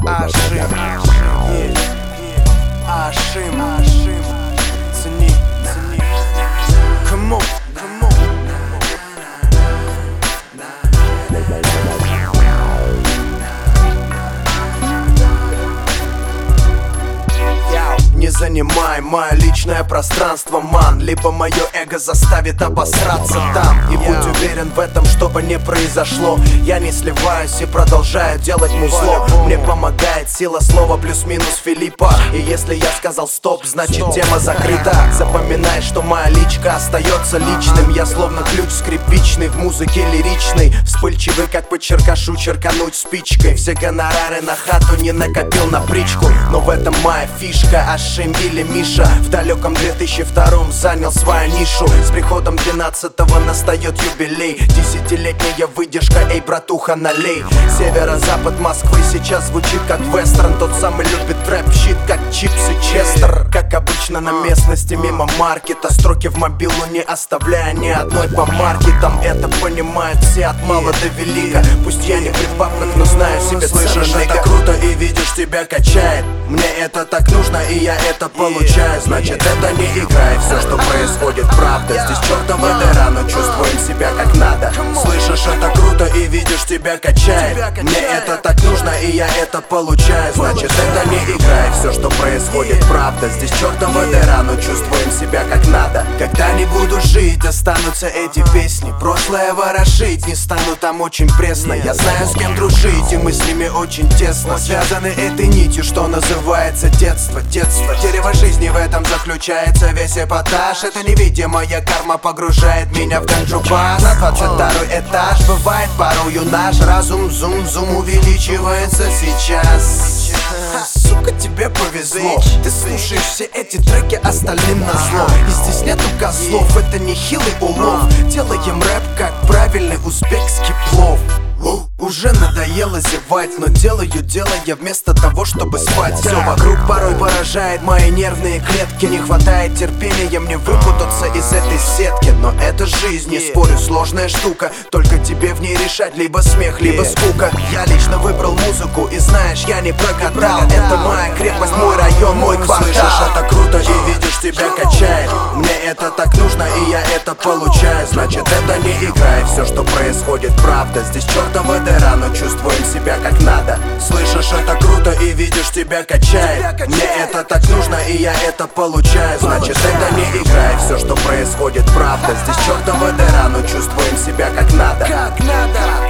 Ашим, Ашим, цени, come on. Не занимай мое личное пространство, ман. Либо мое эго заставит обосраться там. И будь уверен в этом, что бы ни произошло, я не сливаюсь и продолжаю делать музло. Мне помогает сила слова плюс-минус Филиппа. И если я сказал стоп, значит тема закрыта. Запоминай, что моя личка остается личным. Я словно ключ скрипичный, в музыке лиричный, вспыльчивый, как по черкашу черкануть спичкой. Все гонорары на хату не накопил на притчку, но в этом моя фишка. Ашим или Миша в далеком 2002 занял свою нишу. С приходом 12-го настает юбилей, 10-летняя выдержка, эй, братуха, налей. Северо-запад Москвы сейчас звучит как вестерн. Тот самый любит рэп-щит, как чипсы Честер. Как обычно на местности мимо маркета, строки в мобилу не оставляя ни одной помарки. Там это понимают все от мала до велика. Пусть я не при бабках, но знаю себе цену. Слышишь, это круто и видишь, тебя качает. Мне это так нужно и я это получаю. Значит, это не игра, и все, что происходит, правда. Здесь чертова дыра, но чувствуем себя как надо. Слышишь, это круто и видишь, тебя качает. Мне это так нужно и я это получаю. Значит, это не игра, и все, что происходит, правда. Здесь чертова дыра, но чувствуем себя как надо. Когда не буду жить, останутся эти песни. Прошлое ворошить не стану, там очень пресно. Я знаю, с кем дружить, и мы с ними очень тесно связаны этой нитью, что называется детство. Дерево жизни, в этом заключается весь эпатаж. Это невидимая карма погружает меня в ганджубас. На 22-й этаж бывает порою наш разум зум-зум увеличивается сейчас. Сука, тебе повезло, ты слушаешь все эти треки остальным назло. И здесь нету козлов, это не хилый улов. Делаем рэп как правильный узбекский плов. Уже надоело зевать, но делаю я вместо того, чтобы спать. Все вокруг порой поражает мои нервные клетки. Не хватает терпения мне выпутаться из этой сетки. Но это жизнь, не спорю, сложная штука. Только тебе в ней решать либо смех, либо скука. Я лично выбрал музыку и знаешь, я не прогадал. Это моя крепость, мой район, мой квартал. Слышишь, это круто и видишь, тебя качает. Мне это так нужно и я это получаю. Значит, это не игра, и все, что происходит, правда. Здесь чертова дыра, но чувствуем себя как надо. Слышишь, это круто и видишь, тебя качает. Мне это так нужно и я это получаю. Значит, это не игра, и все, что происходит, правда. Здесь чертова дыра, но чувствуем себя как надо.